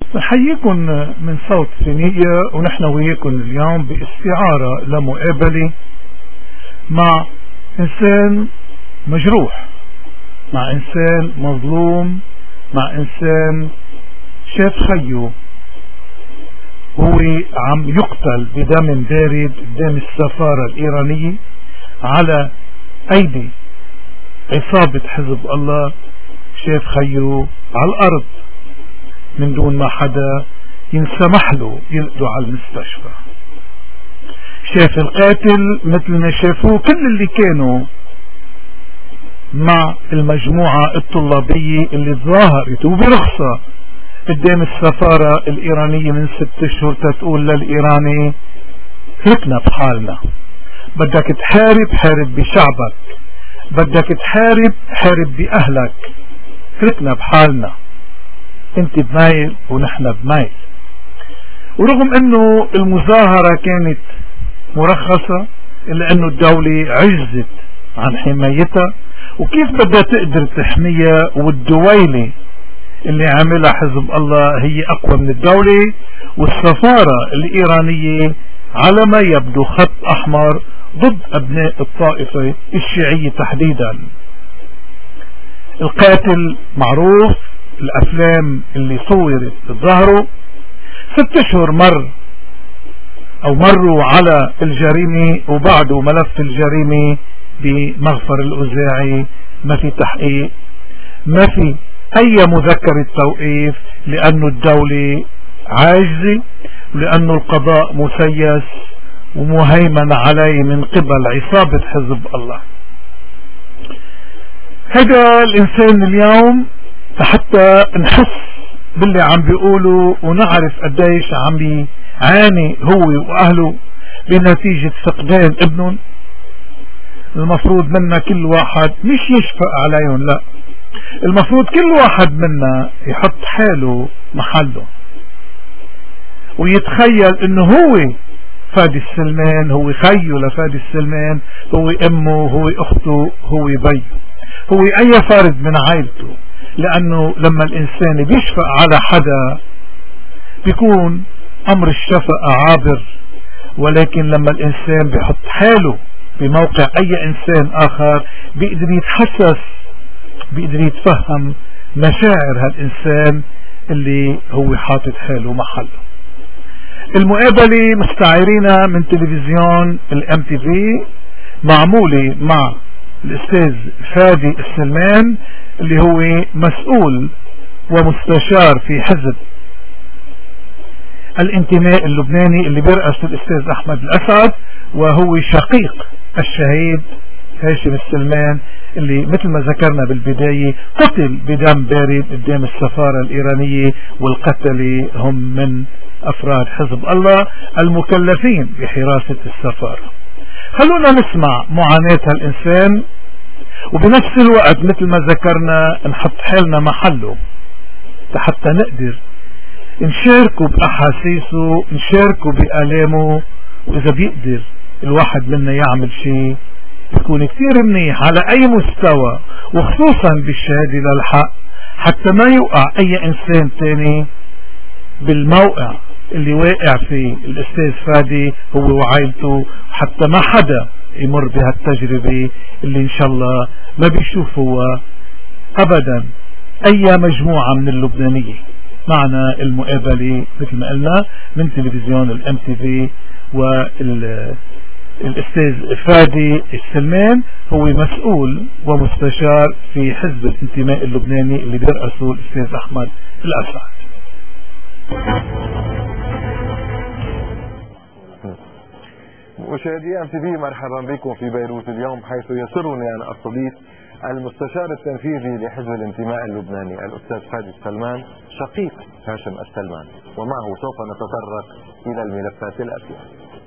نحييكم من صوت فينيقيا، ونحن وياكم اليوم باستعارة لمقابلة مع إنسان مجروح، مع إنسان مظلوم، مع إنسان شاف خيه وهو عم يقتل بدم بارد قدام السفارة الإيرانية على أيدي عصابة حزب الله. شاف خيه على الأرض من دون ما حدا ينسمح له يلقوا على المستشفى. شاف القاتل مثل ما شافوه كل اللي كانوا مع المجموعة الطلابية اللي تظاهرت وبرخصة قدام السفارة الإيرانية من 6 أشهر تقول للإيراني اتركنا بحالنا، بدك تحارب حارب بشعبك، بدك تحارب حارب بأهلك، اتركنا بحالنا، انت بمايل ونحن بمايل. ورغم انه المظاهرة كانت مرخصة الا انه الدولة عجزت عن حمايتها، وكيف بدها تقدر تحميها والدويلة اللي عملها حزب الله هي اقوى من الدولة، والسفارة الايرانية على ما يبدو خط احمر ضد ابناء الطائفة الشيعية تحديدا. القاتل معروف، الافلام اللي صورت ظهره، 6 أشهر مروا على الجريمة، وبعده ملف الجريمة بمغفر الأوزاعي ما في تحقيق، ما في اي مذكرة توقيف، لانه الدولة عاجزة، ولانه القضاء مسيس ومهيمن عليه من قبل عصابة حزب الله. هذا الانسان اليوم حتى نحس باللي عم بيقولوا ونعرف قديش عم بيعاني هو واهله بنتيجة فقدان ابنهم. المفروض منا كل واحد مش يشفق عليهم، لا، المفروض كل واحد منا يحط حاله محله ويتخيل انه هو فادي السلمان، هو خيه لفادي السلمان، هو امه، هو اخته، هو بيه، هو اي فرد من عائلته. لانه لما الانسان بيشفق على حدا بيكون امر الشفقة عابر، ولكن لما الانسان بيحط حاله بموقع اي انسان اخر بيقدر يتحسس، بيقدر يتفهم مشاعر هالإنسان اللي هو حاطط حاله محله. المقابلة مستعيرينها من تلفزيون الMTV، معمولة مع الأستاذ فادي السلمان اللي هو مسؤول ومستشار في حزب الانتماء اللبناني اللي بيرأس الأستاذ أحمد الأسعد، وهو شقيق الشهيد هاشم السلمان اللي مثل ما ذكرنا بالبداية قتل بدم بارد قدام السفارة الإيرانية، والقتلة هم من أفراد حزب الله المكلفين بحراسة السفارة. خلونا نسمع معاناة هالإنسان، وبنفس الوقت مثل ما ذكرنا نحط حالنا محله حتى نقدر نشاركه بأحاسيسه، نشاركه بآلامه، وإذا بيقدر الواحد منا يعمل شيء يكون كثير منيح على اي مستوى، وخصوصا بالشهادة للحق، حتى ما يوقع اي انسان تاني بالموقع اللي واقع فيه الاستاذ فادي هو وعائلته، حتى ما حدا يمر بهالتجربة اللي ان شاء الله ما بيشوفوا ابدا اي مجموعة من اللبنانية. معنا المقابلة مثل ما قلنا من تلفزيون الMTV، الأستاذ فادي السلمان هو مسؤول ومستشار في حزب الانتماء اللبناني اللي بيرأسه الأستاذ أحمد الأسعد. مشاهدي MTV، مرحبا بكم في بيروت اليوم، حيث يسرني أن أستضيف المستشار التنفيذي لحزب الانتماء اللبناني الأستاذ فادي السلمان شقيق هاشم السلمان، ومعه سوف نتطرق إلى الملفات الآتية.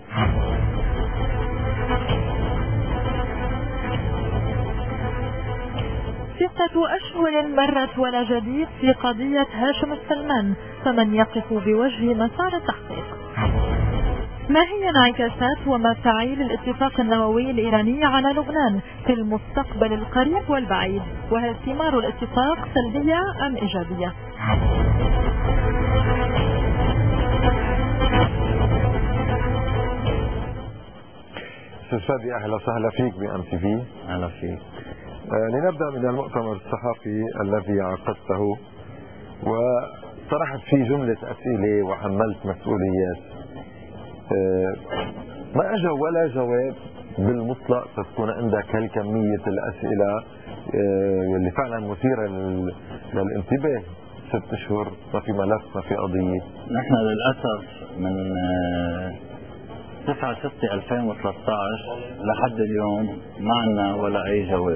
6 أشهر مرت ولا جديد في قضية هاشم السلمان، فمن يقف بوجه مسار التحقيق؟ ما هي انعكاسات ومفاعيل الاتفاق النووي الإيراني على لبنان في المستقبل القريب والبعيد؟ وهل ثمار الاتفاق سلبية أم إيجابية؟ شادي أهلا وسهلا فيك بMTV. أهلا فيك. لنبدأ من المؤتمر الصحفي الذي عقدته وطرحت فيه جملة أسئلة وحملت مسؤوليات، ما أجا ولا جواب بالمطلق تكون عندك هالكمية الأسئلة اللي فعلا مثيرة للانتباه. 6 أشهر ما في ملف ما في قضية. نحن للأسف من 9/6/2013 لحد اليوم ما عنا ولا أي جواب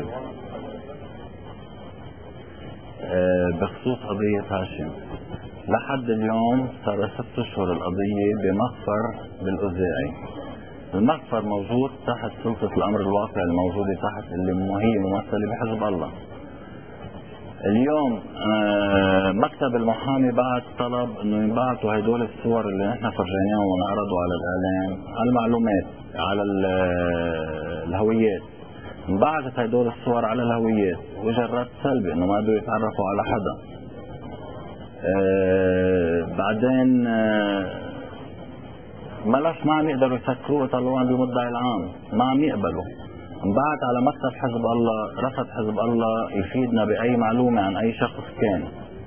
بخصوص قضية هاشم. لحد اليوم صار 6 أشهر القضية بمخفر بالأوزاعي. المخفر موجود تحت سلطة الأمر الواقع الموجودة تحت اللي هي ممثلة بحزب الله. اليوم مكتب المحامي بعت طلب انه ينبعثوا هدول الصور اللي نحن فرجيناهم ونعرضوا على الاعلام على المعلومات على الهويات. انبعثت هدول الصور على الهويات وجا الرد سلبي انه ما بدهم يتعرفوا على حدا. بعدين ملف ما عم يقدروا يسكروه يطلعوه عند المدعي العام، ما عم يقبلوا. انبعت على مكتب حزب الله، رفض حزب الله يفيدنا بأي معلومة عن أي شخص كان.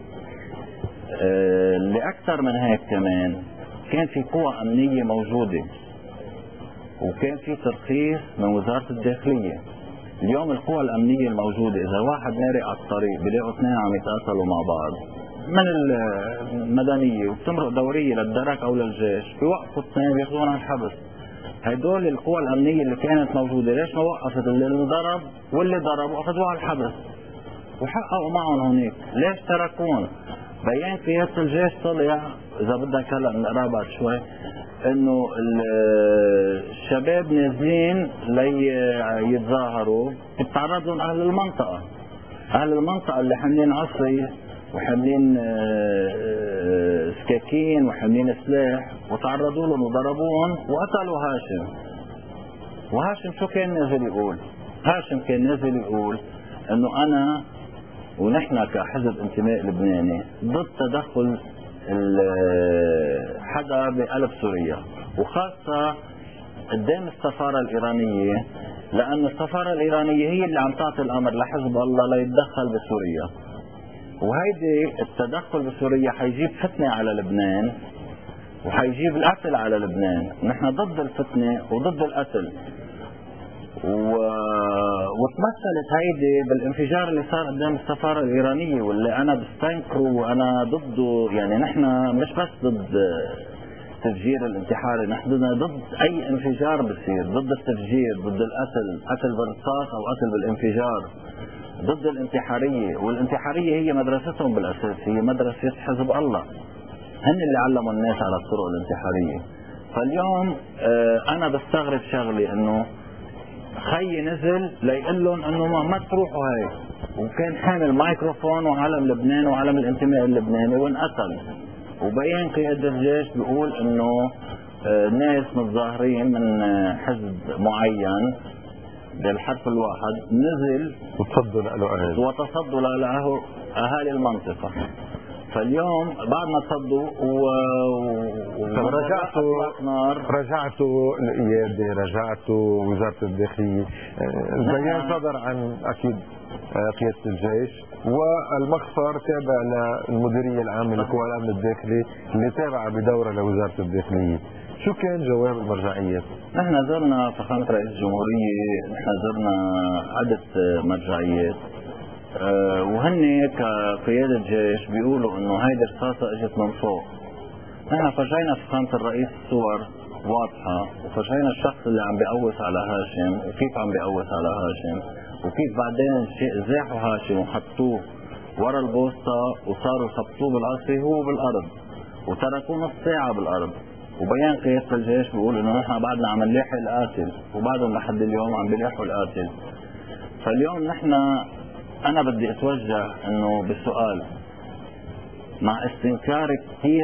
اللي أكثر من هيك كمان كان في قوى أمنية موجودة وكان في ترخيص من وزارة الداخلية. اليوم القوى الأمنية الموجودة إذا واحد مارق على الطريق بلاقوا 2 عم يتقاتلوا مع بعض من المدنية وبتمرق دورية للدرك أو للجيش، بيوقفوا 2 بياخذون على الحبس. هدول القوى الأمنية اللي كانت موجودة ليش ما وقفت اللي ضرب واللي ضرب وأخذوه على الحبس وحققوا معهم هناك؟ ليش تركون؟ بيان قيادة الجيش طلع إذا بدك هلا نقرا بعد شوي إنه الشباب نازلين ليتظاهروا بتعرض لهم أهل المنطقة. أهل المنطقة اللي حاملين عصي وحاملين سكاكين وحاملين سلاح وتعرضوا لهم وضربوهم وقتلوا هاشم. وهاشم شو كان نازل يقول؟ هاشم كان نازل يقول انه انا ونحن كحزب انتماء لبناني ضد تدخل حدا بقلب سوريا، وخاصة قدام السفارة الإيرانية، لأن السفارة الإيرانية هي اللي عم تعطي الأمر لحزب الله ليتدخل بسوريا. وهيدي التدخل بسوريا حيجيب فتنة على لبنان وحيجيب القتل على لبنان. نحن ضد الفتنة وضد القتل. وتمثلت هيدي بالانفجار اللي صار قدام السفارة الإيرانية واللي أنا بستنكره وأنا ضده. يعني نحن مش بس ضد تفجير الانتحاري، نحن ضد أي انفجار بصير، ضد التفجير، ضد القتل، قتل بالرصاص أو قتل بالانفجار، ضد الانتحارية. والانتحارية هي مدرستهم بالأساس، هي مدرسة حزب الله، هن اللي علموا الناس على الطرق الانتحارية. فاليوم أنا بستغرب شغلي إنه خي نزل ليقول لهم إنه ما تروحوا هاي، وكان حامل مايكروفون وعلم لبنان وعلم الانتماء اللبناني وانقتل. وبيان قيادة الجيش بيقول إنه ناس متظاهرين من حزب معين بالحرف الواحد نزل وتصدوا له أهالي المنطقة. فاليوم بعد ما تصدوا رجعتوا القيادة، رجعتوا وزارة الداخلية، البيان صدر عن أكيد قيادة الجيش والمخفر تابع للمديرية العامة لقوى الأمن الداخلي اللي تابعة بدورة لوزارة الداخلية. شو كان جواب المرجعيات؟ نحن زرنا فخامة رئيس الجمهورية، نحن زرنا عدة مرجعيات وهن كقيادة جيش بيقولوا انه هيدي الرصاصة اجت من فوق. نحن فرجينا فخامة الرئيس صور واضحة وفرجينا الشخص اللي عم بيقوس على هاشم وكيف عم بيقوس على هاشم وكيف بعدين زاحوا هاشم وحطوه ورا البوسطة وصاروا يخبطوه بالعصي هو بالارض وتركوه نص ساعة بالارض. وبيان قيادة الجيش بيقول انه نحن بعدنا عم نلاحق القاتل وبعدهم لحد اليوم عم بيلاحقوا القاتل. فاليوم نحن انا بدي اتوجه انه بالسؤال مع استنكار كثير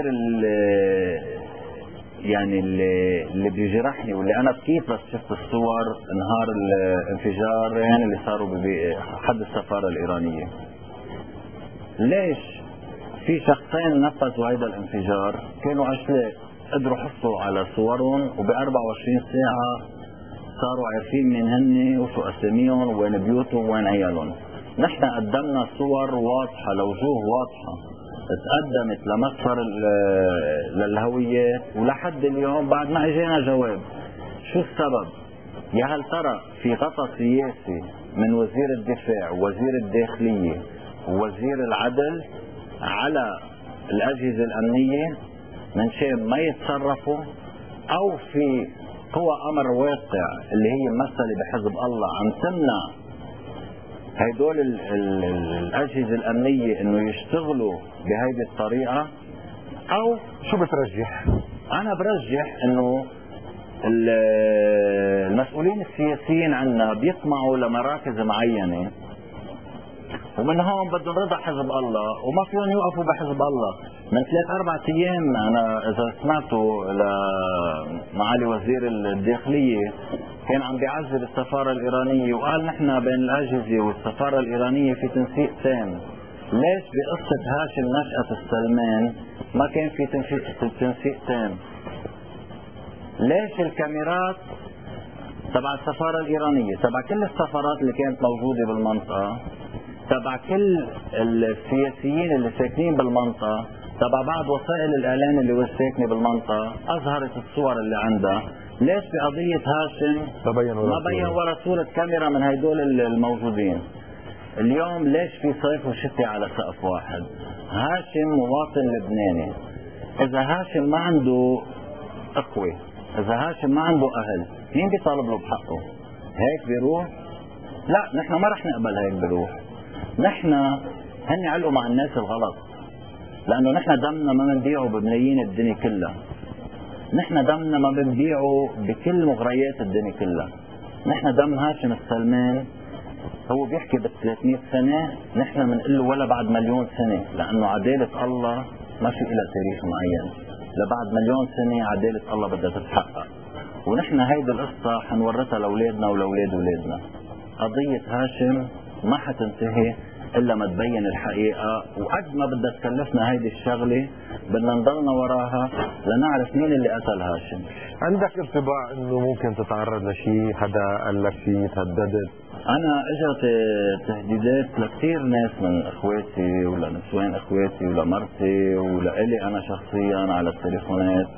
اللي بيجرحني واللي انا بكيت بس شفت الصور نهار الانفجارين اللي صاروا بحد السفارة الإيرانية. ليش في شخصين نفذوا هيدا الانفجار كانوا عشلاء قدروا يحصلوا على صورهم وب 24 ساعة صاروا عارفين مين هن وشو اساميهم وين بيوتهم وين عيالهم. نحن قدمنا صور واضحة لوجوه واضحة تقدمت لمصدر للهويات، ولحد اليوم بعد ما اجينا جواب. شو السبب؟ يا هل ترى في غطاء سياسي من وزير الدفاع ووزير الداخلية ووزير العدل على الأجهزة الأمنية من شان ما يتصرفوا، أو في قوى أمر واقع اللي هي ممثلة بحزب الله عم تمنع هيدول الأجهزة الأمنية إنه يشتغلوا بهيدي الطريقة؟ أو شو بترجح؟ أنا برجح إنه المسؤولين السياسيين عنا بيطمعوا لمراكز معينة، ومن هون بدهم رضا حزب الله وما فيهم يوقفوا بحزب الله. من 3-4 أيام أنا إذا سمعتوا لمعالي وزير الداخلية كان عم بيعذب السفارة الإيرانية وقال نحن بين الأجهزة والسفارة الإيرانية في تنسيق تام. ليش بقصة هاشم نشأة السلمان ما كان في تنسيق تام؟ ليش الكاميرات تبع السفارة الإيرانية تبع كل السفارات اللي كانت موجودة بالمنطقة تبع كل السياسيين اللي ساكنين بالمنطقة تبع بعض وسائل الإعلام اللي ساكنة بالمنطقة أظهرت الصور اللي عندها؟ ليش بقضية هاشم ما بين ورا صورة كاميرا من هيدول الموجودين؟ اليوم ليش في صيف وشتاء على سقف واحد؟ هاشم مواطن لبناني، إذا هاشم ما عنده أخوة، إذا هاشم ما عنده أهل، مين بيطالب له بحقه؟ هيك بيروح؟ لا، نحن ما رح نقبل هيك بيروح. نحن هن علقوا مع الناس الغلط، لأنه نحن دمنا ما بنبيعه بملايين الدنيا كلها. نحن دمنا ما بنبيعه بكل مغريات الدنيا كلها. نحن دم هاشم السلمان هو بيحكي ب300 سنة، نحن بنقول له ولا بعد 1,000,000 سنة، لأنه عدالة الله ما في إلها تاريخ معين. لبعد 1,000,000 سنة عدالة الله بدها تتحقق، ونحن هيدي القصة حنورثها لأولادنا ولأولاد أولادنا. قضية هاشم ما حتنتهي إلا ما تبين الحقيقة، وقد ما بدها تكلفنا هيدي الشغلة بدنا نضلنا وراها لنعرف مين اللي قتل هاشم. عندك انطباع إنه ممكن تتعرض لشيء؟ حدا قال لك فيه؟ تهددت؟ أنا إجت تهديدات لكثير ناس من إخواتي ولنسوان إخواتي ولمرتي ولإلي أنا شخصيا على التليفونات،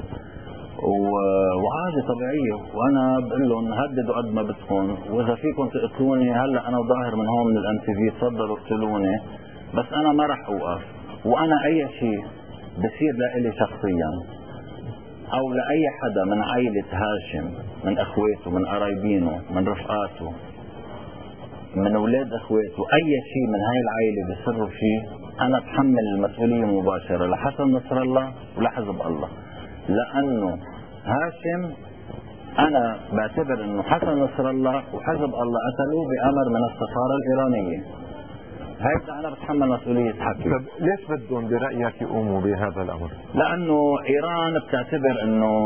وعادي طبيعية، وأنا بقول لهم هددوا قد ما بدكم، وإذا فيكم تقتلوني هلا أنا ظاهر من هون من الMTV تفضلوا اقتلوني، بس أنا ما رح أوقف. وأنا أي شيء بصير لإلي شخصيا أو لأي حدا من عائلة هاشم، من إخواته، من قرايبينه، من رفقاته، من أولاد إخواته، أي شيء من هاي العائلة بيصروا فيه، أنا بحمل المسؤولية مباشرة لحسن نصر الله ولحزب الله. لأنه هاشم أنا بعتبر أنه حسن نصر الله وحزب الله قتلوه بأمر من السفارة الإيرانية. هيدا أنا بتحمل مسؤولية حقي. طب ليش بدهم برأيك يقوموا بهذا الأمر؟ لأنه إيران بتعتبر أنه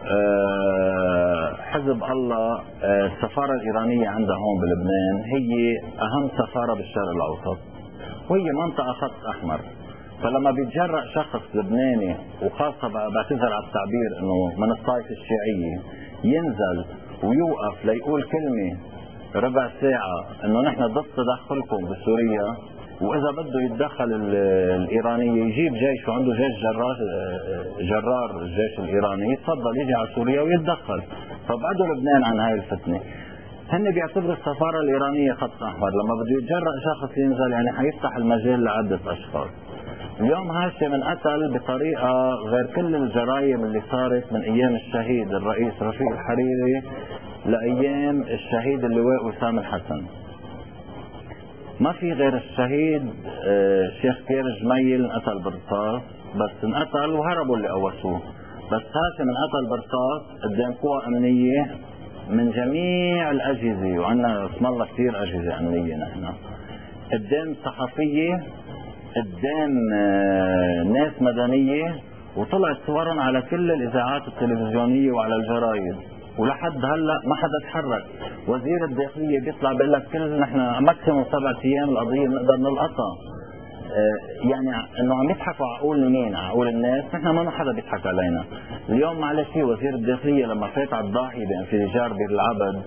حزب الله السفارة الإيرانية عندها هون بلبنان هي أهم سفارة بالشرق الأوسط، وهي منطقة خط أحمر. فلما بيتجرأ شخص لبناني، وخاصة بعتذر على التعبير انه من الطائفة الشيعية، ينزل ويوقف ليقول كلمة ربع ساعة انه نحن ضد تدخلكم بسوريا، واذا بده يتدخل الايراني يجيب جيش وعنده جيش جرار الجيش الايراني، يتفضل يجي على سوريا ويتدخل. فبعدوا لبنان عن هاي الفتنة. هن بيعتبروا السفارة الإيرانية خط أحمر. لما بده يتجرأ شخص ينزل يعني حيفتح المجال لعدة أشخاص. اليوم هاشم انقتل بطريقة غير كل الجرائم اللي صارت من أيام الشهيد الرئيس رفيق الحريري لأيام الشهيد اللواء وسام الحسن. ما في غير الشهيد الشيخ كير جميل انقتل برصاص، بس انقتل وهربوا اللي قوسوه. بس هاشم انقتل برصاص قدام قوى أمنية من جميع الأجهزة، وعندنا اسم الله كثير أجهزة أمنية نحن، قدام صحفية، قدام ناس مدنية، وطلعت صورهم على كل الإذاعات التلفزيونية وعلى الجرايد، ولحد هلا ما حدا تحرك. وزير الداخلية بيطلع بيقول لك كل نحن ماكسيموم 7 أيام القضية بنقدر نلقطها. يعني انه عم يضحكوا عقول مين؟ عقول الناس. نحن ما حدا بيضحك علينا. اليوم معلش وزير الداخليه لما فات على الضاحيه بانفجار بير العبد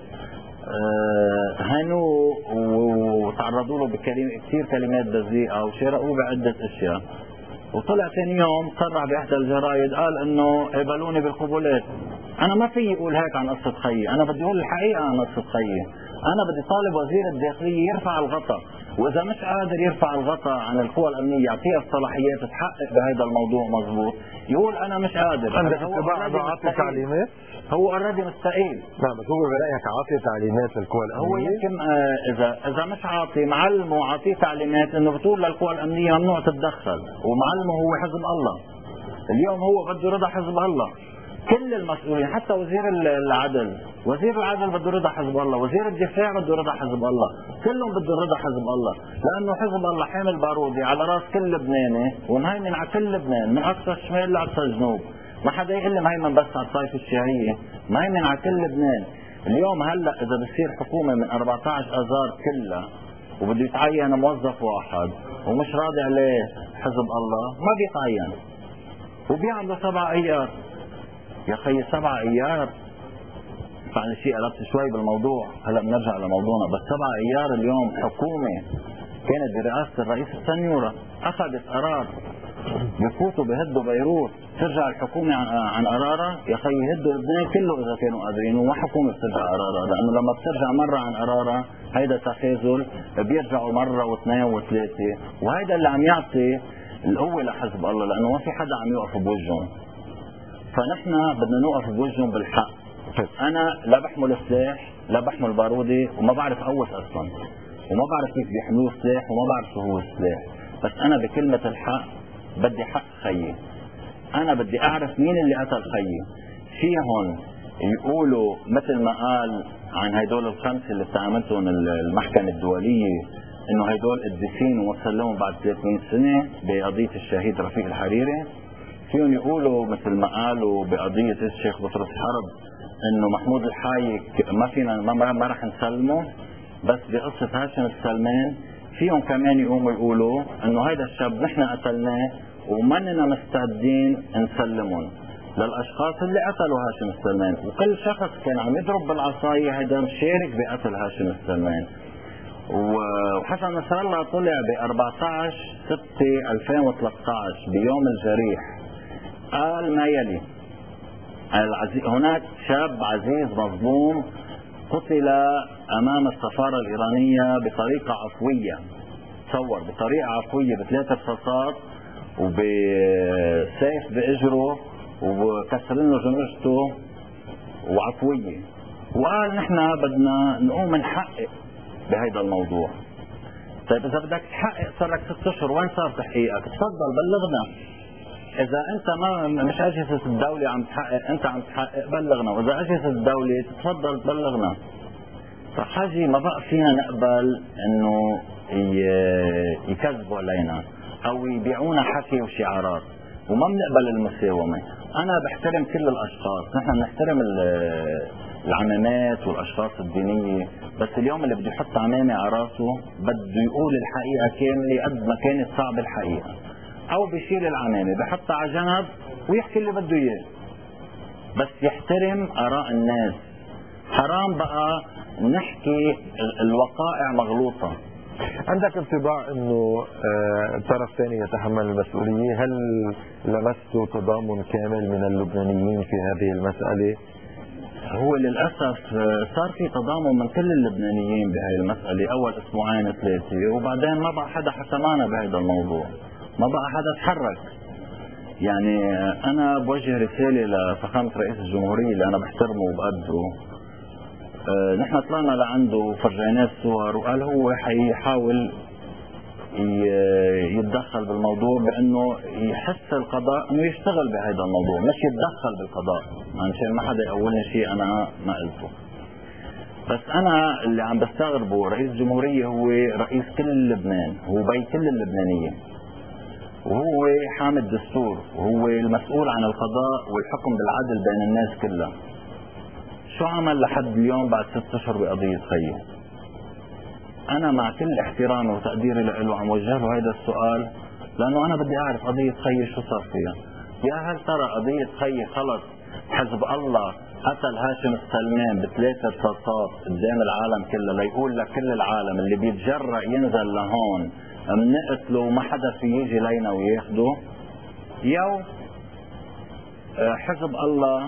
هانوا وتعرضوا له بكثير كلمات بذيئه وشرقوه بعده اشياء، وطلع ثاني يوم صرح باحدى الجرايد قال انه قبلوني بالقبولات. انا ما في اقول هيك عن قصه خيي، انا بدي اقول الحقيقه عن قصه خيي. انا بدي طالب وزير الداخليه يرفع الغطاء، واذا مش قادر يرفع الغطاء عن القوى الامنيه يعطيها الصلاحيات تحقق بهذا الموضوع مضبوط، يقول انا مش قادر. عندك اتباع عاطي تعليمات؟ هو اوريدي مستقيل. لا بس هو برايك عاطي تعليمات للقوى الامنيه؟ هو يمكن اذا مش عاطي معلمه وعاطيه تعليمات انه بتقول للقوى الامنيه ممنوع تتدخل، ومعلمه هو حزب الله. اليوم هو بده رضا حزب الله. كل المسؤولين حتى وزير العدل بده رضا حزب الله، وزير الدفاع بده رضا حزب الله، كلهم بده رضا حزب الله، لانه حزب الله حامل بارودي على راس كل لبناني ومهيمن على كل لبنان من اقصى الشمال لاقصى الجنوب. ما حدا يقول لي مهيمن بس على الطائفه الشيعيه، مهيمن على كل لبنان. اليوم هلا اذا بصير حكومه من 14 اذار كلها وبده يتعين موظف واحد ومش راضي عليه حزب الله ما بيتعين، وبيعملوا 7 ايار. يا خي 7 ايار فعلا شيء قلبت شوي بالموضوع، هلا بنرجع لموضوعنا. بس 7 ايار اليوم حكومه كانت برئاسه الرئيس السنيوره اخذت قرار بفوتوا بهدوا بيروت، ترجع الحكومه عن قرارها. يا خي يهدوا لبنان كله اذا كانوا قادرين، وما حكومه بترجع قرارها، لانه لما بترجع مره عن قرارها هيدا تخاذل، بيرجعوا مره واثنين وثلاثه، وهيدا اللي عم يعطي القوه لحزب الله، لانه ما في حدا عم يوقف بوجههم. فنحن بدنا نوقف بوجههم بالحق. انا لا بحمل سلاح لا بحمل بارودي وما بعرف قوس اصلا، وما بعرف كيف بيحملوه سلاح وما بعرف شو هو السلاح، بس انا بكلمه الحق بدي حق خيي. انا بدي اعرف مين اللي قتل خيي. فيهم يقولوا مثل ما قال عن هدول الخمسه اللي استعملتهم المحكمه الدوليه انه هدول قديسين ومسلمون بعد 300 سنه بقضيه الشهيد رفيق الحريري. فيهم يقولوا مثل ما قالوا بقضيه الشيخ بطرس حرب انه محمود الحايك ما فينا ما راح نسلمه، بس بقصه هاشم السلمان فيهم كمان يقوموا يقولوا انه هيدا الشاب نحن قتلناه ومننا مستعدين نسلمهم للاشخاص اللي قتلوا هاشم السلمان، وكل شخص كان عم يضرب بالعصايه هيدا مشارك بقتل هاشم السلمان. وحسن نصر الله طلع ب 14/6/2013 بيوم الجريح قال ما يلي: هناك شاب عزيز مظلوم قتل امام السفاره الايرانيه بطريقه عفويه، تصور بطريقه عفويه ب3 رصاصات وبسيف باجره وكسرين له جمجته وعفويه، وقال نحن بدنا نقوم نحقق بهيدا الموضوع. طيب اذا بدك تحقق صار لك 6 اشهر، وين صار تحقيقك؟ تفضل بلغنا. اذا انت ما مش اجهزه الدوله عم تحقق، انت عم تحقق بلغنا، واذا اجهزه الدوله تفضل تبلغنا. فحاجي ما بقى فينا نقبل انه يكذبوا علينا او يبيعونا حكي وشعارات، وما بنقبل المساومه. انا بحترم كل الاشخاص، نحن بنحترم العمامات والاشخاص الدينيه، بس اليوم اللي بده يحط عمامه على راسه بده يقول الحقيقه كامله قد ما كانت صعبه الحقيقه، او بيشيل العمامه بحطها على جنب ويحكي اللي بده اياه، بس يحترم اراء الناس. حرام بقى نحكي الوقائع مغلوطه. عندك انطباع انه طرف ثاني يتحمل المسؤوليه؟ هل لمستوا تضامن كامل من اللبنانيين في هذه المساله؟ هو للاسف صار في تضامن من كل اللبنانيين بهي المساله، اول 2 3 وبعدين ما بقى حدا حكى معنا بهذا الموضوع، ما بقى حدا تحرك. يعني انا بوجه رساله لفخامه رئيس الجمهوريه اللي انا بحترمه وبقدره. نحن طلعنا لعنده وفرجيناه الصور وقال هو حيحاول يتدخل بالموضوع بانه يحس القضاء انه يشتغل بهذا الموضوع، مش يتدخل بالقضاء، عشان ما حدا يقولني شيء انا ما قلته. بس انا اللي عم بستغربه رئيس الجمهوريه هو رئيس كل لبنان، هو بي كل اللبنانيه، وهو حامل دستور، وهو المسؤول عن القضاء والحكم بالعدل بين الناس كلها. شو عمل لحد اليوم بعد 6 اشهر بقضيه خيه؟ انا مع كل احترامي وتقديري له عم وجه له هذا السؤال، لانه انا بدي اعرف قضية خيي شو صار فيها. يا هل ترى قضية خيي خلص حزب الله قتل هاشم السلمان ب3 رصاصات قدام العالم كله ليقول لكل العالم اللي بيتجرأ ينزل لهون منقتله وما حدا في يجي لينا وياخده؟ يو حزب الله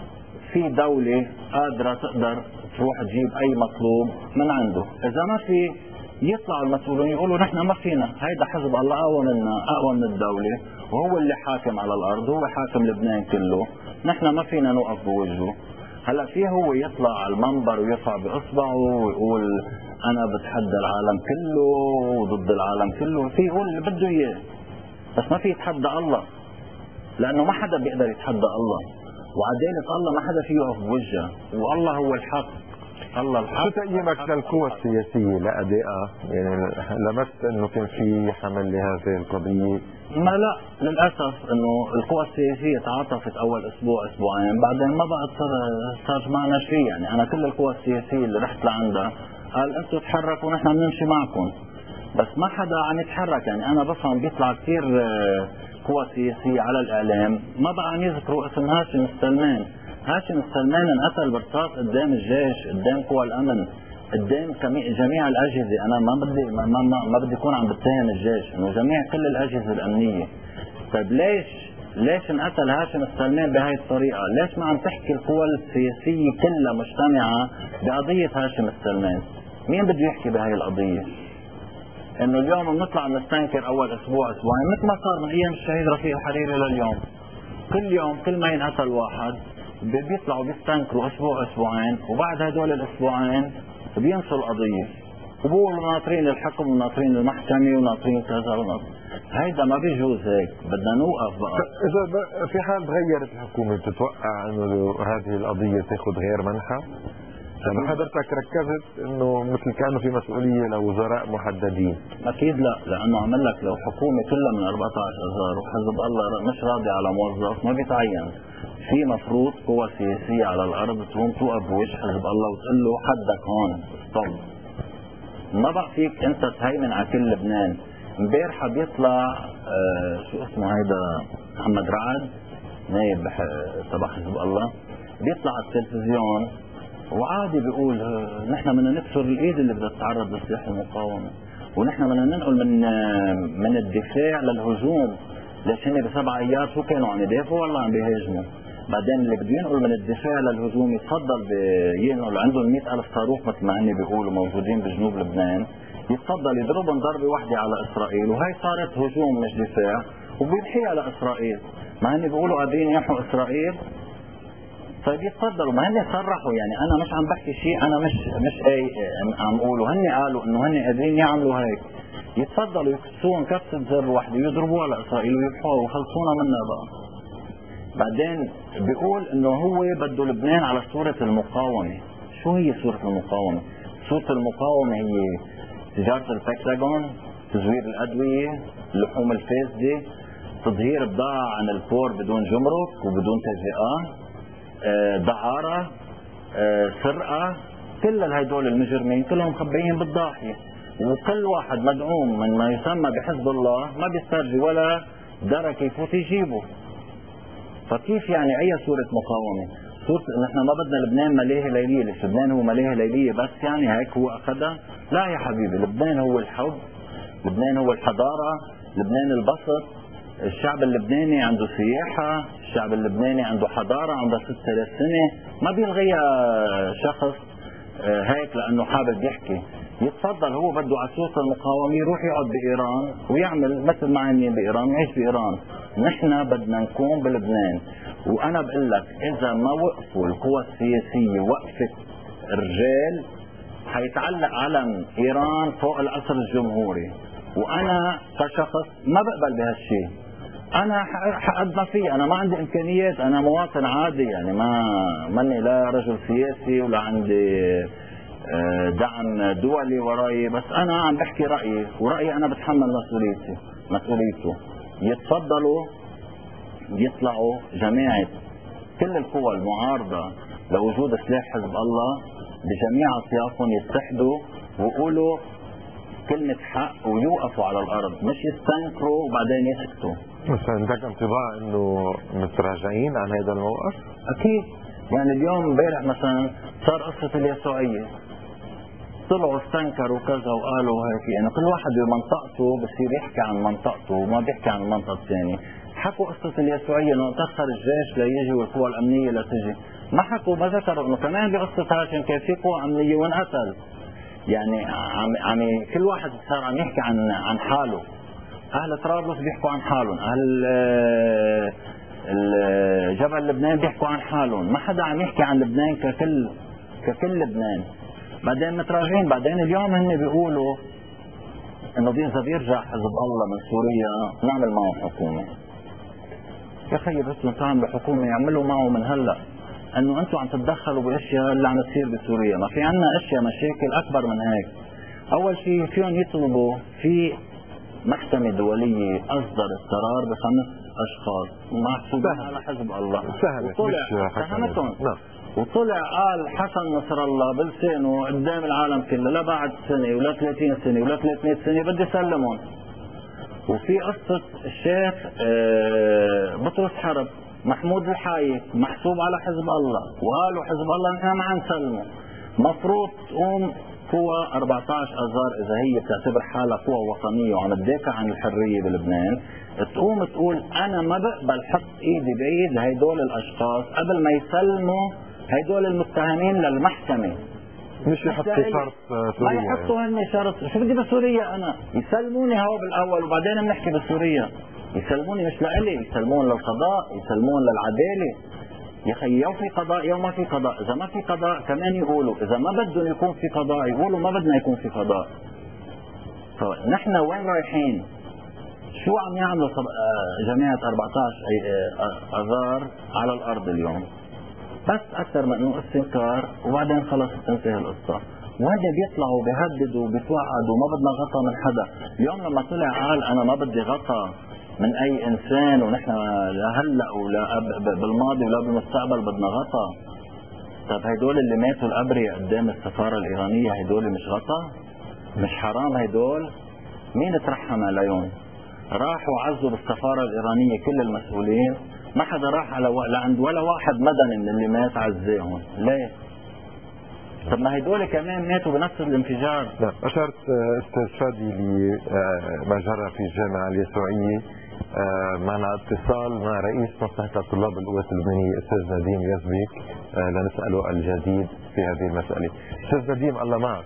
في دولة قادرة تقدر تروح تجيب اي مطلوب من عنده، اذا ما في يطلعوا المسؤولين يقولوا نحن ما فينا، هيدا حزب الله اقوى منا، اقوى من الدولة، وهو اللي حاكم على الارض، هو حاكم لبنان كله، نحن ما فينا نوقف بوجهه. هلا فيه هو يطلع على المنبر ويرفع باصبعه ويقول انا بتحدى العالم كله وضد العالم كله، في يقول اللي بده اياه، بس ما في يتحدى الله، لانه ما حدا بيقدر يتحدى الله، وعدالة الله ما حدا فيه يقف بوجهه، والله هو الحق، الله الحق. شو تقييمك للقوى السياسية لأدائها؟ يعني لمست انه كان في حمل لهذه القضية؟ ما لا، للاسف انه القوى السياسية تعاطفت اول اسبوع اسبوعين، بعدين ما بقى صار معنا شيء. يعني انا كل القوى السياسية اللي رحت لعندها قال انتم تحركوا ونحن بنمشي معكم، بس ما حدا عم يتحرك. يعني انا بفهم بيطلع كثير قوى سياسية على الاعلام ما بقى عم يذكروا اسم هاشم السلمان. هاشم السلمان انقتل برصاص قدام الجيش، قدام قوى الامن، قدام جميع الاجهزه. انا ما بدي اكون عم بتهم الجيش، انه جميع كل الاجهزه الامنيه. طيب ليش انقتل هاشم السلمان بهي الطريقه؟ ليش ما عم تحكي القوى السياسيه كلها مجتمعه بقضيه هاشم السلمان؟ مين بده يحكي بهي القضيه؟ انه اليوم بنطلع نستنكر اول اسبوع اسبوعين مثل ما صار من ايام الشهيد رفيق الحريري لليوم. كل يوم كل ما ينقتل واحد بيطلعوا بيستنكروا اسبوع اسبوعين، وبعد هدول الاسبوعين بينسوا القضيه وبقولوا ناطرين الحكم وناطرين المحكمه وناطرين كذا وناطرين. هيدا ما بيجوز هيك، بدنا نوقف بقى. اذا في حال تغيرت الحكومه بتتوقع انه هذه القضيه تاخذ غير منحى؟ لما حضرتك ركزت انه مثل كانوا في مسؤوليه لوزراء محددين. اكيد لا، لانه عمل لك لو حكومه كلها من 14,000 وحزب الله مش راضي على موظف ما بيتعين، في مفروض قوى سياسيه على الارض تقوم توقف بوجه حزب الله وتقول له حدك هون ستوب. ما بقى فيك انت تهيمن على كل لبنان. امبارحه بيطلع شو اسمه هيدا محمد رعد نائب تبع حزب الله، بيطلع على التلفزيون وعادي بيقول نحن بدنا نكسر الايد اللي بدها تتعرض لسلاح المقاومه، ونحن بدنا ننقل من الدفاع للهجوم. ليش هن ب7 ايار شو كانوا عم يدافعوا ولا عم بيهاجموا؟ بعدين اللي بده ينقل من الدفاع للهجوم يتفضل ينقل عندهم 100,000 صاروخ مثل ما هن بيقولوا موجودين بجنوب لبنان، يتفضل يضربهم ضربه واحده على اسرائيل، وهي صارت هجوم مش دفاع وبينحي على اسرائيل. ما هن بيقولوا قادرين ينحوا اسرائيل. طيب يتفضلوا، ما هن صرحوا. يعني انا مش عم بحكي شيء، انا مش اي عم اقوله، هن قالوا انه هن قادرين يعملوا هيك. يتفضلوا يكسوهم كبسه زر واحده ويضربوها على اسرائيل ويبحوها وخلصونا منها بقى. بعدين بيقول انه هو بده لبنان على صوره المقاومه. شو هي صوره المقاومه؟ صوره المقاومه هي تجاره البنتاغون، تزوير الادويه، اللحوم الفاسده، تظهير بضاعه عن البور بدون جمرك وبدون تجزئه، دعارة، سرقة. كل هدول المجرمين كلهم مخبيين بالضاحية، وكل واحد مدعوم من ما يسمى بحزب الله ما بيسترجي ولا درك يفوت يجيبه. فكيف يعني اي صورة مقاومة؟ صورة نحن ما بدنا لبنان ملاهي ليلية. ليش لبنان هو ملاهي ليلية بس؟ يعني هيك هو اخذها؟ لا يا حبيبي، لبنان هو الحب، لبنان هو الحضارة، لبنان البسط. الشعب اللبناني عنده سياحة، الشعب اللبناني عنده حضارة عندها 6000 سنة، ما بيلغيها شخص هيك لأنه حابب يحكي. يتفضل هو بده على صوت المقاومة يروح يقعد بإيران ويعمل مثل ما عاملين بإيران، يعيش بإيران. نحن بدنا نكون بلبنان. وأنا بقول لك إذا ما وقفوا القوى السياسية وقفت الرجال حيتعلق علم إيران فوق القصر الجمهوري. وأنا كشخص ما بقبل بهالشيء. انا قد ما في، انا ما عندي امكانيات، انا مواطن عادي، يعني ماني لا رجل سياسي ولا عندي دعم دولي وراي، بس انا عم بحكي رايي، ورايي انا بتحمل مسؤوليته. يتفضلوا يطلعوا جماعه كل القوى المعارضه لوجود سلاح حزب الله بجميع اصيافهم، يتحدوا ويقولوا كلمة حق ويوقفوا على الأرض، مش يستنكروا وبعدين يسكتوا. بس عندك انطباع انه متراجعين عن هذا الموقف؟ أكيد. يعني اليوم امبارح مثلا صار قصة اليسوعية، طلعوا استنكروا كذا وقالوا هيك، يعني كل واحد بمنطقته بصير يحكي عن منطقته وما بيحكي عن المنطقة الثانية. حكوا قصة اليسوعية انه تأخر الجيش ليجي والقوى الأمنية لتجي، ما حكوا ما ذكروا انه كمان بقصة هاشم كان في قوى أمنية وانقتل. يعني عم كل واحد صار عم يحكي عن حاله. أهل طرابلس بيحكوا عن حالهم، أهل جبل لبنان بيحكوا عن حالهم، ما حدا عم يحكي عن لبنان ككل لبنان. بعدين متراجعين، بعدين اليوم هن بيقولوا انه اذا بيرجع حزب الله من سوريا نعمل معه حكومة. يا اخي بس تعملوا حكومة يعملوا معه من هلا، انه انتم عم تتدخلوا باشياء اللي عم تصير بسوريا. ما في عنا اشياء مشاكل اكبر من هيك. اول شيء فيهم يطلبوا في محكمة دولية اصدرت قرار ب5 اشخاص محسوبين على حزب الله، وطلع قال حسن نصر الله بلسانه قدام العالم كله لا بعد سنة ولا 30 سنة ولا 300 سنة بدي سلمهم. وفي قصة الشيخ بطرس حرب محمود الحايك محسوب على حزب الله، وقالوا حزب الله نحن ما حنسلمه. مفروض تقوم قوى 14 اذار اذا هي بتعتبر حالها قوى وطنية وعم تدافع عن الحرية بلبنان، تقوم تقول انا ما بقبل حط ايدي بايد هيدول الاشخاص قبل ما يسلموا هيدول المتهمين للمحكمة. مش يحطوا شرط سوريا، ما يحطوا هن شرط. شو بدي بسوريا انا؟ يسلموني هو بالاول وبعدين بنحكي بسوريا. يسلموني مش لإلي، يسلمون للقضاء، يسلمون للعدالة. يا اخي يوم في قضاء يوم ما في قضاء. اذا ما في قضاء كمان يقولوا، اذا ما بدهم يكون في قضاء يقولوا ما بدنا يكون في قضاء. فنحن وين رايحين؟ شو عم يعملوا جماعة 14 اذار على الارض اليوم؟ بس اكثر من انه استنكار وبعدين خلص تنتهي القصه. وهذا بيطلعوا بيهددوا بيتوعدوا ما بدنا غطا من حدا. اليوم لما طلع قال انا ما بدي غطا من اي انسان ونحن لا هلا ولا بالماضي ولا بالمستقبل بدنا غطا. طب هيدول اللي ماتوا الابرياء قدام السفاره الايرانيه هيدول مش غطا؟ مش حرام هيدول؟ مين ترحم عليهم؟ راحوا عزوا بالسفاره الايرانيه كل المسؤولين، ما حدا راح لعند ولا واحد مدني من اللي مات عزاهم. ليه؟ طب ما هيدول كمان ماتوا بنفس الانفجار. لا اشرت استاذ فادي لما جرى في الجامعه اليسوعيه. معنا اتصال مع رئيس مصلحه طلاب القوات اللبنانيه استاذ نديم يزبيك لنساله الجديد في هذه المساله. استاذ نديم الله معك.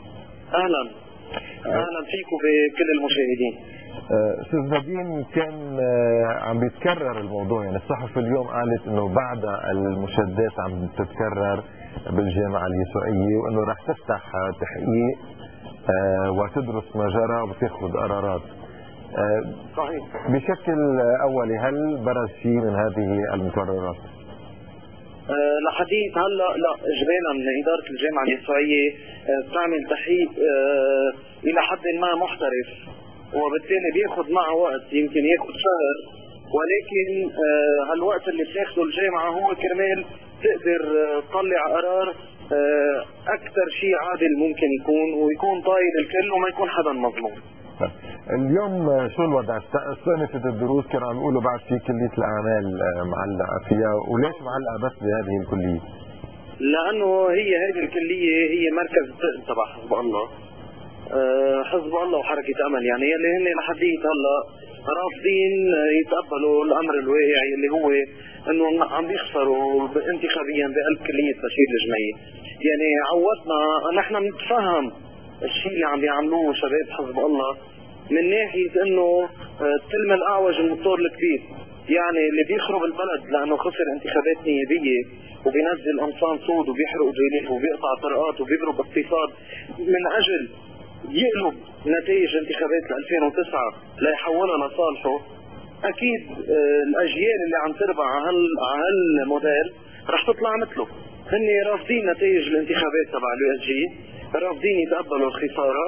اهلا فيكم بكل المشاهدين. استاذ نديم كان عم بيتكرر الموضوع، يعني الصحف اليوم قالت انه بعد المشادات عم تتكرر بالجامعه اليسوعيه وانه راح تفتح تحقيق وتدرس ما جرى وبتاخذ قرارات. صحيح. بشكل اولي هل برز شيء من هذه المقررات؟ لحديث هلا لا، اجبارا من اداره الجامعه اليسوعيه بتعمل تحقيق الى حد ما محترف، وبالتالي بياخذ معه وقت، يمكن ياخذ شهر، ولكن هالوقت اللي بتاخذه الجامعه هو كرمال تقدر تطلع قرار اكثر شيء عادل ممكن يكون، ويكون طايل الكل وما يكون حدا مظلوم. اليوم شو الوضع؟ استأنفت الدروس كانوا عم يقولوا بعد في كلية الأعمال معلقة فيها، وليش معلقة بس بهذه الكلية؟ لأنه هذه الكلية هي مركز الثقل تبع حزب الله. حزب الله وحركة أمل يعني اللي هن لحديت هلا رافضين يتقبلوا الأمر الواقعي اللي هو إنه عم بيخسروا انتخابيا بقلب كلية بشير الجميل. يعني عودنا نحن بنتفهم الشيء اللي عم بيعملوه شباب حزب الله من ناحية انه التلم الاعوج المطور الكبير، يعني اللي بيخرب البلد لانه خسر انتخابات نيابية وبينزل قمصان سود وبيحرق جيلات وبيقطع طرقات وبيضرب اقتصاد من اجل يقلب نتائج انتخابات 2009 ليحولها لصالحه. اكيد الاجيال اللي عم تربع على هالموديل رح تطلع مثله. هن رافضين نتائج الانتخابات تبع اليو اس جي، رافضين يتقبلوا الخسارة،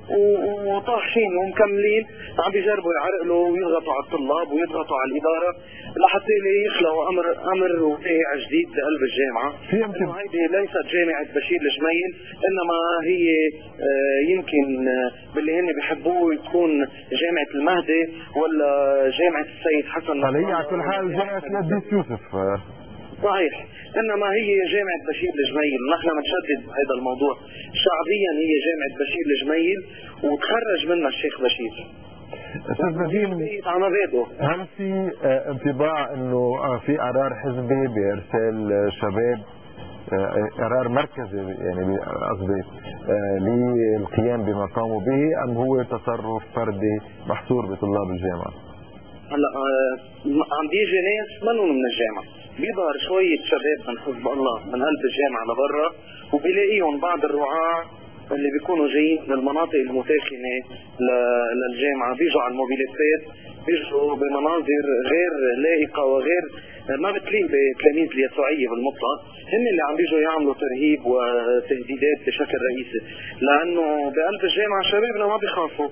وطاحشين ومكملين عم بيجربوا يعرقلوا ويضغطوا على الطلاب ويضغطوا على الإدارة لحتى يخلقوا أمر واقع جديد بقلب الجامعة. إنه هيدي ليست جامعة بشير الجميل، إنما هي يمكن باللي هن بيحبوه تكون جامعة المهدي ولا جامعة السيد حسن. هي على كل حال جامعة القديس يوسف. صحيح، انما هي جامعة بشير الجميل، ونحن بنشدد هذا الموضوع. شعبيا هي جامعة بشير الجميل وتخرج منها الشيخ بشير. استاذ نجيب، هل في انطباع انه في قرار حزبي بارسال شباب، قرار مركزي يعني قصدي للقيام بما قاموا به، ام هو تصرف فردي محصور بطلاب الجامعة؟ هلا عم بيجي ناس منهم من الجامعة، بيظهر شوية شباب من حزب الله من قلب الجامعة لبرا، وبيلاقيهم بعض الرعاة اللي بيكونوا جايين من المناطق المتاخمة للجامعة، بيجوا على الموبيليتات، بيجوا بمناظر غير لائقة وغير ما بتليق بتلاميذ اليسوعية بالمطلق، هن اللي عم بيجوا يعملوا ترهيب وتهديدات بشكل رئيسي، لأنه بقلب الجامعة شبابنا ما بيخافوا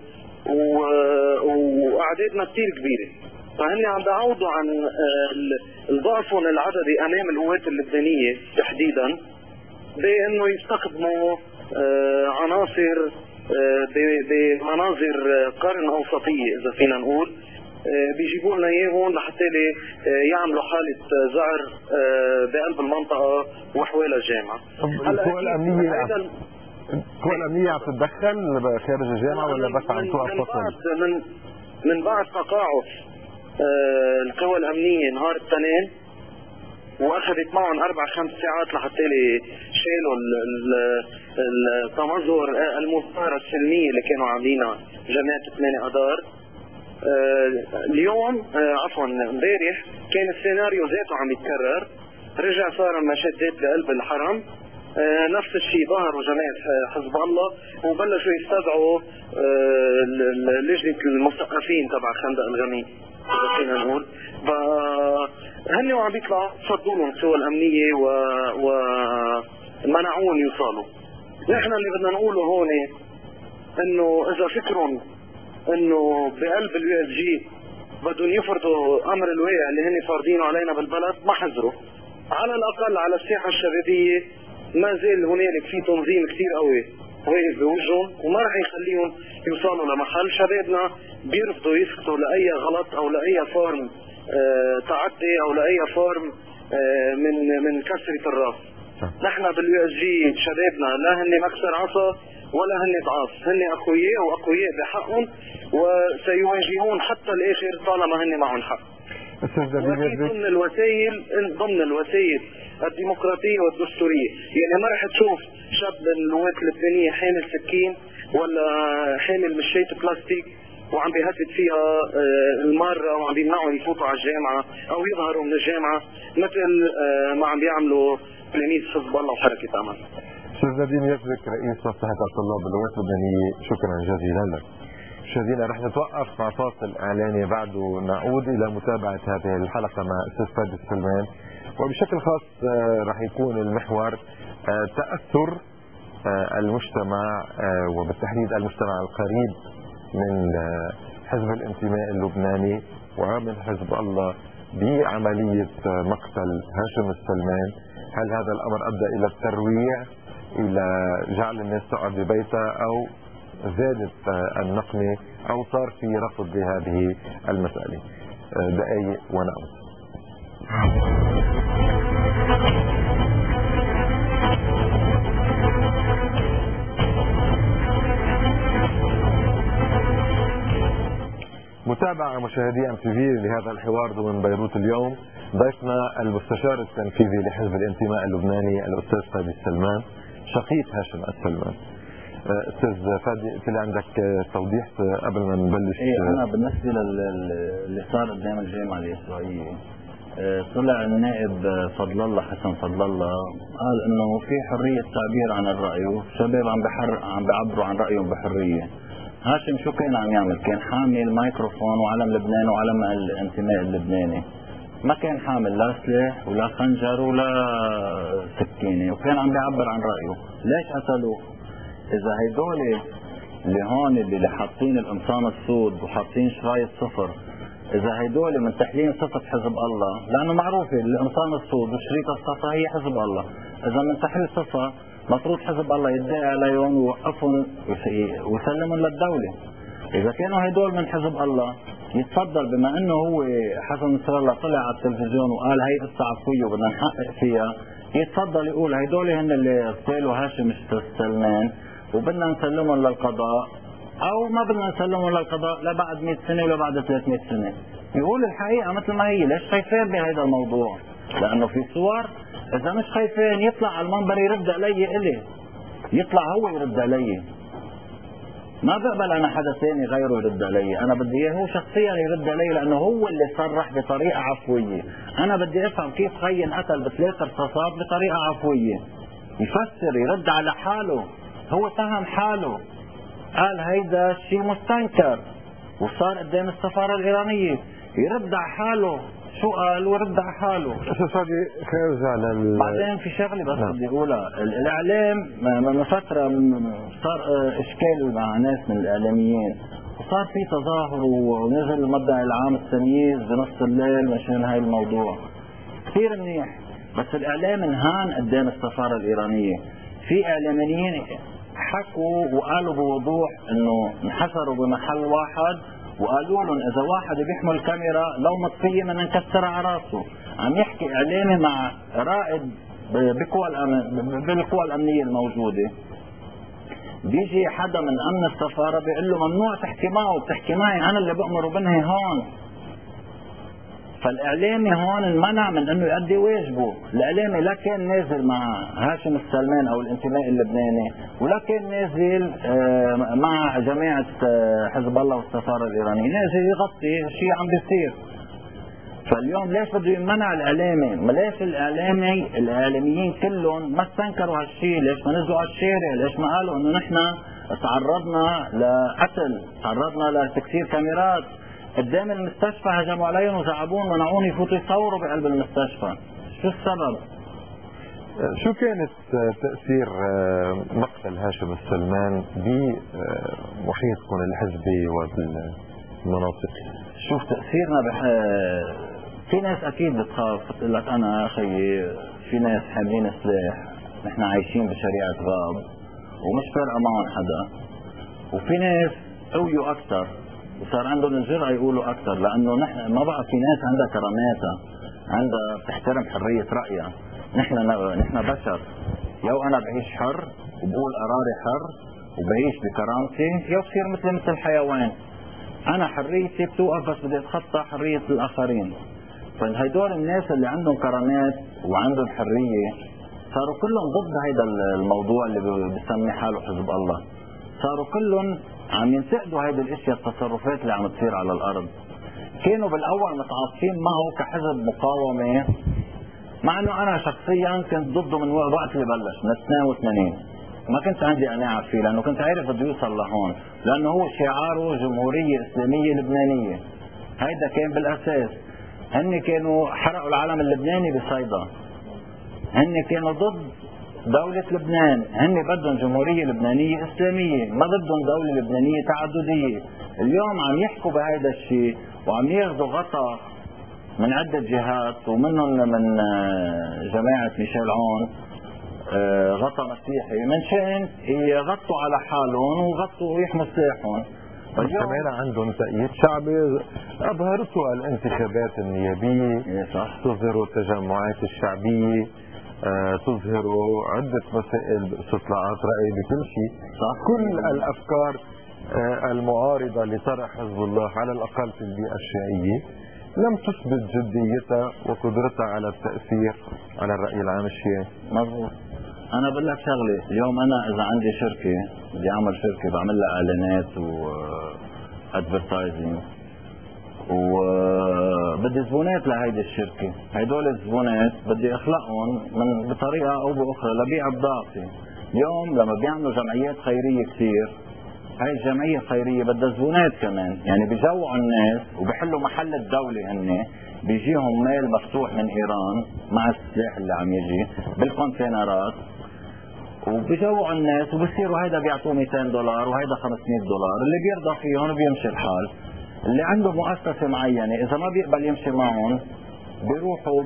وأعدادنا كتير كبيرة، فهن عم بيعوضوا عن ضعفهم العددي أمام القوات اللبنانية تحديدا بأنه يستخدموا عناصر بمناظر قرن أوسطية إذا فينا نقول، بيجيبوا لنا اياهم لحتى يعملوا حالة زعر بقلب المنطقة وحوالي الجامعة. القوى الأمنية عم تتدخل خارج الجامعة ولا بس عم توقف فصل؟ من بعد تقاعد القوى الأمنية نهار الاثنين، واخذت معهم 4-5 ساعات لحتى شالوا التمظهر المثارة السلمية اللي كانوا عاملينها جماعة 8 أذار. اليوم عفوا امبارح كان السيناريو ذاته عم يتكرر، رجع صار المشدات بقلب الحرم، نفس الشيء ظهروا جماعة حزب الله وبلشوا يستدعوا لجنة المثقفين تبع خندق الغميم إذا فينا نقول، فهن وعم بيطلعوا صدوا لهم القوى الأمنية ومنعوهم يوصلوا. نحن اللي بدنا نقوله هون انه اذا فكرهم انه بقلب USG بدهم يفرضوا امر الواقع اللي هن فارضينه علينا بالبلد، ما حذروا. على الاقل على الساحه الشبابيه ما زال هنالك في تنظيم كثير قوي واقف بوجههم وما رح يخليهم يوصلوا لمحل. شبابنا بيرفضوا يسكتوا لاي غلط او لاي فورم تعدي او لاي فورم من كسرة الراس. نحن بالUSG شبابنا لا هن مكسر عصا ولا هن ضعاف، هن اقوياء واقوياء بحقهم وسيواجهون حتى الاخر طالما هن معهم حق. ضمن الوسائل الديمقراطية والدستورية، يعني ما رح تشوف شاب من القوات اللبنانية حامل سكين ولا حامل مشيت بلاستيك وعم بيهدد فيها المارة وعم بيمنعوا يفوتوا على الجامعة او يظهروا من الجامعة مثل ما عم بيعملوا تلاميذ حزب الله وحركة عمل. استاذ نادين يزرك رئيس مصلحة الطلاب بالقوات اللبنانية، شكرا جزيلا لك. مشاهدينا رح نتوقف مع فاصل اعلاني، بعده نعود الى متابعة هذه الحلقة مع استاذ فادي سلمان، وبشكل خاص رح يكون المحور تأثر المجتمع وبالتحديد المجتمع القريب من حزب الانتماء اللبناني ومن حزب الله بعملية مقتل هاشم السلمان. هل هذا الأمر أدى إلى الترويع، إلى جعل الناس تقعد ببيتها، أو زادت النقمة، أو صار في رفض لهذه المسألة؟ دقائق ونعود. متابعة مشاهدي MTV لهذا الحوار ضمن بيروت اليوم. ضيفنا المستشار التنفيذي لحزب الانتماء اللبناني الأستاذ فادي سلمان، شقيق هاشم السلمان. أستاذ فادي، في عندك توضيح قبل ما نبلش؟ أنا بالنسبة اللي صار قدام الجامعة اليسوعية، طلع النائب فضل الله حسن فضل الله قال إنه في حرية تعبير عن الرأي والشباب عم بيعبروا عن رأيهم بحرية. هاشم شو كان عم يعمل؟ كان حامل الميكروفون وعلم لبنان وعلم الانتماء اللبناني، ما كان حامل لا سلاح ولا خنجر ولا سكينة، وكان عم بيعبر عن رأيه. ليش قتلوه؟ إذا هيدول اللي هون اللي حاطين القمصان السود وحاطين شرايط صفر، اذا هيدول منتحلين صفة حزب الله، لانه معروفة القمصان السود وشريط الصفا هي حزب الله، اذا منتحل صفة مفروض حزب الله يدعي عليهم ويوقفهم ويسلمهم للدولة. اذا كانوا هيدول من حزب الله يتفضل، بما انه هو حسن نصر الله طلع على التلفزيون وقال هي قصة عفوية وبدنا نحقق فيها، يتفضل يقول هيدول هن اللي اغتالوا هاشم السلمان وبدنا نسلمهم للقضاء، او ما بدنا نسلمهم للقضاء لا بعد 100 سنة ولا بعد 300 سنة. يقول الحقيقة مثل ما هي. ليش خايفين بهذا الموضوع؟ لانه في صور اذا مش خايفين يطلع على المنبر يرد علي الي، يطلع هو يرد علي، ما بقبل انا حدا ثاني غيره يرد علي، انا بدي اياه هو شخصيا يرد علي لانه هو اللي صرح بطريقة عفوية. انا بدي افهم كيف خي انقتل ب3 رصاصات بطريقة عفوية، يفسر يرد على حاله، هو فهم حاله، قال هيدا شيء مستنكر وصار قدام السفارة الإيرانية يرد على حاله، شو قال ورد على حاله. استاذي خيرجع بعدين في شغله بس بدي اقولها، الاعلام من فتره صار اشكال مع ناس من الاعلاميين، وصار في تظاهر ونزل المبدأ العام التمييز بنص الليل مشان هاي الموضوع كثير منيح، بس الاعلام انهان قدام السفاره الايرانيه. في اعلاميين حكوا وقالوا بوضوح انه انحصروا بمحل واحد وقالوا لهم اذا واحد بيحمل كاميرا لو مطفيه بدنا نكسرها على راسه. عم يحكي اعلامي مع رائد بالقوى الامنيه الموجوده، بيجي حدا من امن السفاره بيقول له ممنوع تحكي معه، بتحكي معي انا اللي بامر وبنهي هون. فالاعلامي هون انمنع من انه يؤدي واجبه. الاعلامي لا كان نازل مع هاشم السلمان او الانتماء اللبناني، ولا كان نازل مع جماعه حزب الله والسفاره الايرانيه، نازل يغطي شيء عم بيصير. فاليوم ليش بده يمنع الاعلامي؟ ما ليش الاعلاميين كلهم ما استنكروا هالشيء؟ ليش ما نزلوا على الشارع؟ ليش ما قالوا انه نحن تعرضنا لقتل، تعرضنا لتكسير كاميرات قدام المستشفى، هجموا عليهم وزعبون منعون يفوتوا يصوروا بقلب المستشفى؟ شو السبب؟ شو كانت تأثير مقتل هاشم السلمان بمحيطكم الحزبي وبالمناطق؟ شوف تأثيرنا في ناس اكيد بتخاف، بتقول لك انا اخي في ناس حاملين سلاح، نحن عايشين بشريعة غاب ومش فارقة معهم حدا، وفي ناس قويوا اكثر وصار عندهم الجرأة يقولوا اكثر، لانه نحن ما بقى في ناس عندها كراماتها، عندها بتحترم حرية رأيها. نحن بشر، يو انا بعيش حر وبقول قراري حر وبعيش بكرامتي، يو بصير مثل الحيوان. انا حريتي بتوقف بس بدي اتخطى حرية الاخرين. فهيدول الناس اللي عندهم كرامات وعندهم حرية صاروا كلهم ضد هيدا الموضوع اللي بسمي حاله حزب الله، صاروا كلهم عم ينتقدوا هيدي الاشياء، التصرفات اللي عم تصير على الارض. كانوا بالاول متعاطفين معه كحزب مقاومة، مع انه انا شخصيا كنت ضده من وقت اللي بلش من 82، ما كنت عندي قناعة فيه لانه كنت عارف بده يوصل لهون، لانه هو شعاره جمهورية اسلامية لبنانية. هيدا كان بالاساس. هن كانوا حرقوا العلم اللبناني بصيدا، هن كانوا ضد دولة لبنان، هن بدهم جمهورية لبنانية اسلامية، ما بدهم دولة لبنانية تعددية. اليوم عم يحكوا بهيدا الشيء وعم ياخذوا غطاء من عدة جهات، ومنهم من جماعة ميشيل عون غطى مسيحي، من شان يغطوا على حالهم ويغطوا ويحموا سلاحهم. كمان عندهم تأييد شعبي أظهرته الانتخابات النيابية، تظهروا التجمعات الشعبية، تظهروا عدة مسائل باستطلاعات رأي بكل شيء. كل الأفكار المعارضة لطرح حزب الله على الأقل في البيئة الشيعية لم تثبت جديتها وقدرتها على التأثير على الرأي العام الشيعي. مظبوط. أنا بقول لك شغلة، اليوم أنا إذا عندي شركة بدي أعمل شركة بعمل لها إعلانات و ادفرتايزنج وبدي زبونات لهيدي الشركة، هيدول الزبونات بدي أخلقهم من بطريقة أو بأخرى لبيع بضاعتي. اليوم لما بيعملوا جمعيات خيرية كثير، هاي الجمعية الخيرية بدها زبونات كمان، يعني بيجوعوا الناس وبيحلوا محل الدولة، هن بيجيهم ميل مفتوح من إيران مع السلاح اللي عم يجي بالكونتينرات، وبجوعوا الناس وبصيروا هيدا بيعطوه $200 وهيدا $500. اللي بيرضى فيهم بيمشي الحال. اللي عنده مؤسسة معينة إذا ما بيقبل يمشي معهم بيروحوا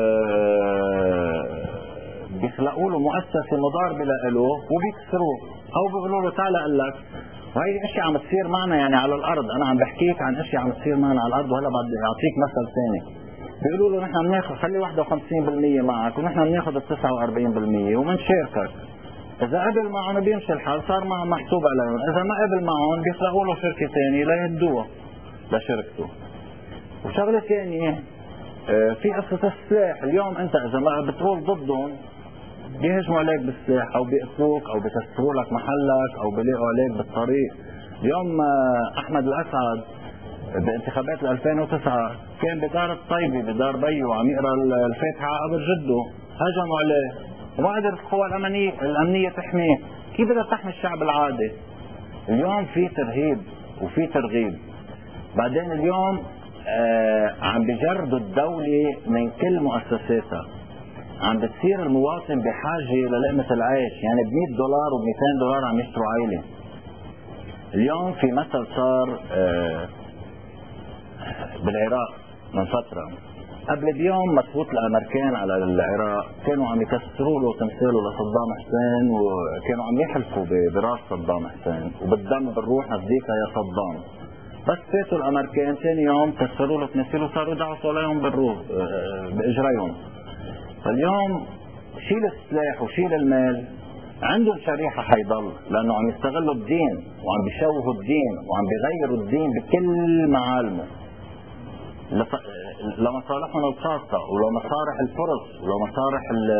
بيخلقوا له مؤسسة مضاربة له وبيكسروه أو بيقولوا له تعال أقول لك. وهي اشياء عم تصير معنا يعني على الأرض. أنا عم بحكيك عن اشياء عم تصير معنا على الأرض. وهلا بدي أعطيك مثل ثاني. بيقولوا له نحن بناخذ خلي 51% معك ونحن بناخذ 49% ومنشاركك. إذا قبل معهم بيمشي الحال صار معهم محسوب عليهم. إذا ما قبل معهم بيخلقوا له شركة ثانية ليهدوها لشركته. وشغلة ثانية في قصة السلاح. اليوم أنت إذا ما بتقول ضدهم بيهجموا عليك بالسلاح أو بيقتلوك أو بيكسروا لك محلك أو بيلاقوا عليك بالطريق. اليوم أحمد الأسعد بانتخابات 2009 كان بدار الطيبة بدار بيو وعم يقرا الفاتحة على قبر جده. هجموا عليه وما قدرت القوى الأمنية تحميه. كيف بدها تحمي الشعب العادي؟ اليوم في ترهيب وفي ترغيب. بعدين اليوم عم بجردوا الدولة من كل مؤسساتها. عم بتصير المواطن بحاجة للقمة العيش. يعني $100 و$200 عم يشتروا عائلة. اليوم في مثل صار بالعراق من فترة قبل بيوم مسقوط الامريكان على العراق كانوا عم يكسروا له تمثاله لصدام حسين وكانوا عم يحلفوا براس صدام حسين وبالدم بالروح نفديك يا صدام. بس فاتوا الامريكان ثاني يوم كسروا له تمثاله وصاروا يدعسوا عليهم بالروح باجريهم. فاليوم شيل السلاح وشيل المال عندهم شريحة حيضل لانه عم يستغلوا الدين وعم بيشوهوا الدين وعم بيغيروا الدين بكل معالمه لمصالحهم الخاصة ولمصالح الفرص ولمصالح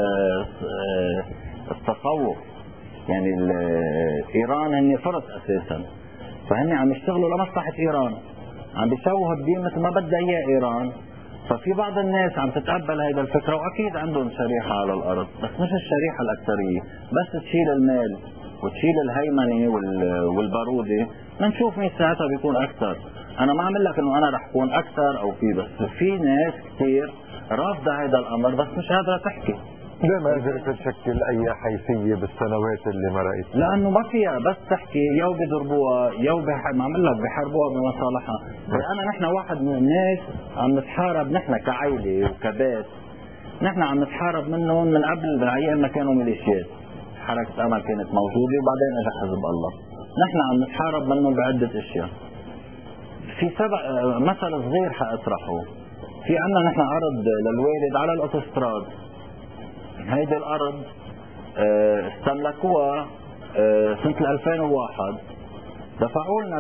التصوف. يعني إيران هن فرص أساسا فهن عم يشتغلوا لمصلحة إيران. عم بيشوهوا الدين مثل ما بدها إياه إيران. ففي بعض الناس عم تتقبل هيدا الفكرة وأكيد عندهم شريحة على الأرض بس مش الشريحة الأكثرية. بس تشيل المال وتشيل الهيمنة والبارودة منشوف مين ساعتها بيكون أكثر. أنا ما عم لك إنه أنا رح أكون أكثر أو بس في ناس كثير رافضة هذا الأمر بس مش قادرة تحكي. ليه ما قدرت تشكل أي حيثية بالسنوات اللي مرقت؟ لأنه ما فيها بس تحكي يو بيضربوها يو ما عم لك بحاربوها بمصالحها. نحن واحد من الناس عم نتحارب نحن كعائلة وكبيت. نحن عم نتحارب منهم من قبل أيام ما كانوا ميليشيات. حركة أمل كانت موجودة وبعدين أجى حزب الله. نحن عم نتحارب منهم بعدة أشياء. في مثل صغير حأطرحه. في عنا نحن أرض للوالد على الأوتوستراد. هيدي الأرض استملكوها سنة 2001. دفعوا لنا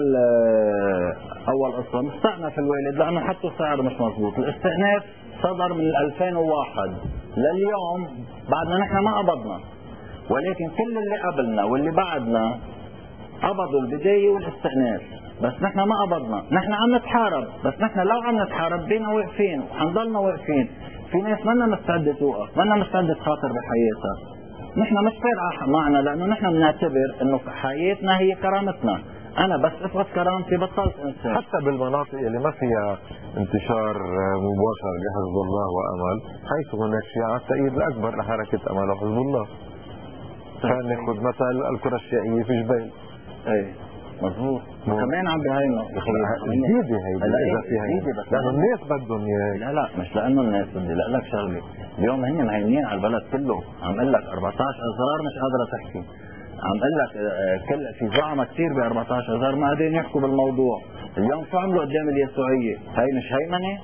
أول قسط مستأنف الوالد لأنه حطوا سعر مش مضبوط. الاستئناف صدر من 2001 لليوم بعدنا نحن ما قبضنا. ولكن كل اللي قبلنا واللي بعدنا قبضوا البداية والاستئناف بس نحن ما قبضنا. نحن عم نتحارب بس نحن لو عم نتحارب بينا واقفين وحنضلنا واقفين. في ناس منا مستعدة توقف منا مستعدة تخاطر بحياتها. نحن مش فارقة معنا لأنه نحن بنعتبر إنه حياتنا هي كرامتنا. أنا بس أفقد كرامتي بطلت إنسان. حتى بالمناطق اللي ما فيها انتشار مباشر لحزب الله وأمل حيث هناك شيعة التأييد الأكبر لحركة أمل وحزب الله. كان ناخذ مثل الكرة الشيعية في جبيل. ايه مظبوط. كمان عم بهينوا جديدة هيدي إذا فيها لأنه الناس بدهم إياه. لا مش لأنه الناس بدي لا لك شغلة. اليوم هن مهيمنين على البلد كله. عم قل لك 14 أزرار مش قادرة تحكي. عم قل لك في زعمة كثير ب 14 أزرار ما قادرين يحكوا بالموضوع. اليوم شو عملوا قدام اليسوعية؟ هي مش هيمنة؟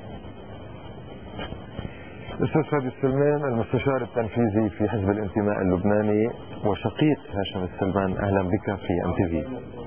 الأستاذ فادي السلمان المستشار التنفيذي في حزب الانتماء اللبناني وشقيق هاشم السلمان، أهلا بك في MTV.